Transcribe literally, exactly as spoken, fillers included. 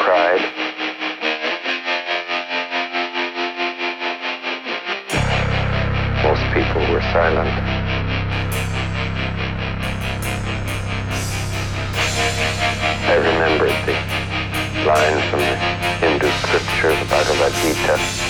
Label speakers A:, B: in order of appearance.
A: cried. Most people were silent. I remembered the line from the Hindu scripture, the Bhagavad Gita.